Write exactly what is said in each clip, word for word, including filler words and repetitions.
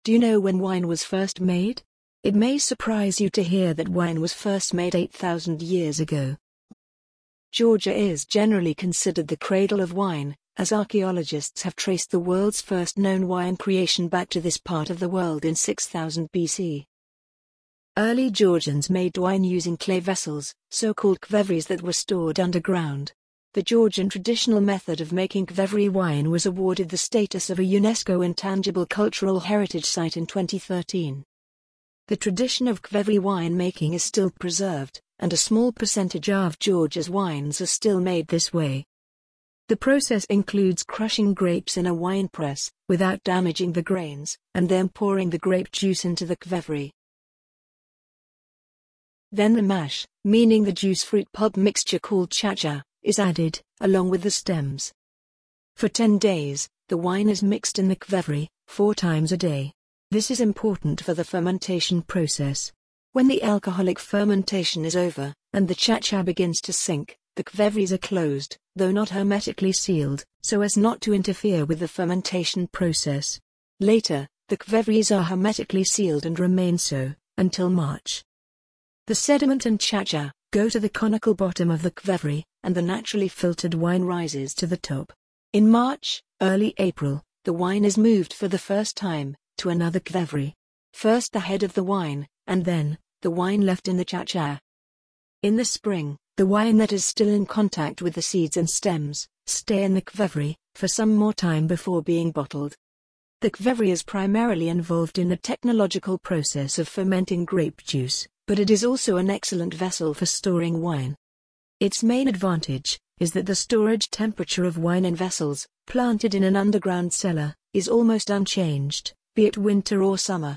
Do you know when wine was first made? It may surprise you to hear that wine was first made eight thousand years ago. Georgia is generally considered the cradle of wine, as archaeologists have traced the world's first known wine creation back to this part of the world in six thousand B C. Early Georgians made wine using clay vessels, so-called kveveries, that were stored underground. The Georgian traditional method of making kvevery wine was awarded the status of a UNESCO Intangible Cultural Heritage Site in twenty thirteen. The tradition of kvevery wine making is still preserved, and a small percentage of Georgia's wines are still made this way. The process includes crushing grapes in a wine press, without damaging the grains, and then pouring the grape juice into the kvevery. Then the mash, meaning the juice-fruit pulp mixture called chacha, is added, along with the stems. For ten days, the wine is mixed in the kvevery, four times a day. This is important for the fermentation process. When the alcoholic fermentation is over, and the chacha begins to sink, the kveveries are closed, though not hermetically sealed, so as not to interfere with the fermentation process. Later, the kveveries are hermetically sealed and remain so, until March. The sediment and chacha go to the conical bottom of the kvevery, and the naturally filtered wine rises to the top. In March, early April, the wine is moved for the first time, to another kvevery. First the head of the wine, and then, the wine left in the chacha. In the spring, the wine that is still in contact with the seeds and stems, stay in the kvevery, for some more time before being bottled. The kvevery is primarily involved in the technological process of fermenting grape juice, but it is also an excellent vessel for storing wine. Its main advantage is that the storage temperature of wine in vessels, planted in an underground cellar, is almost unchanged, be it winter or summer.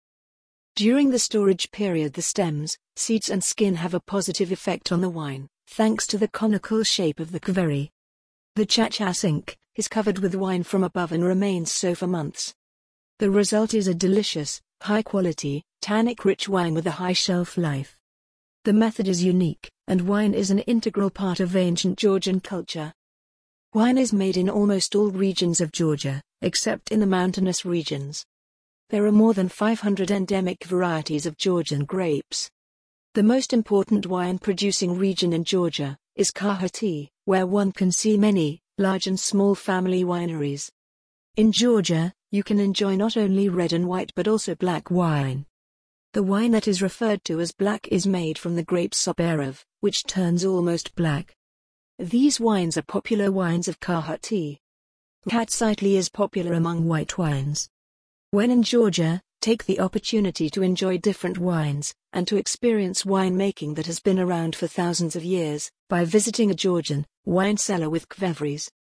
During the storage period, the stems, seeds and skin have a positive effect on the wine, thanks to the conical shape of the kvevery. The chacha sink is covered with wine from above and remains so for months. The result is a delicious, high-quality, tannic-rich wine with a high shelf life. The method is unique, and wine is an integral part of ancient Georgian culture. Wine is made in almost all regions of Georgia, except in the mountainous regions. There are more than five hundred endemic varieties of Georgian grapes. The most important wine-producing region in Georgia is Kakheti, where one can see many, large and small family wineries. In Georgia, you can enjoy not only red and white but also black wine. The wine that is referred to as black is made from the grape Soberov, which turns almost black. These wines are popular wines of Kakheti. Katsitli is popular among white wines. When in Georgia, take the opportunity to enjoy different wines, and to experience winemaking that has been around for thousands of years, by visiting a Georgian wine cellar with kveveries.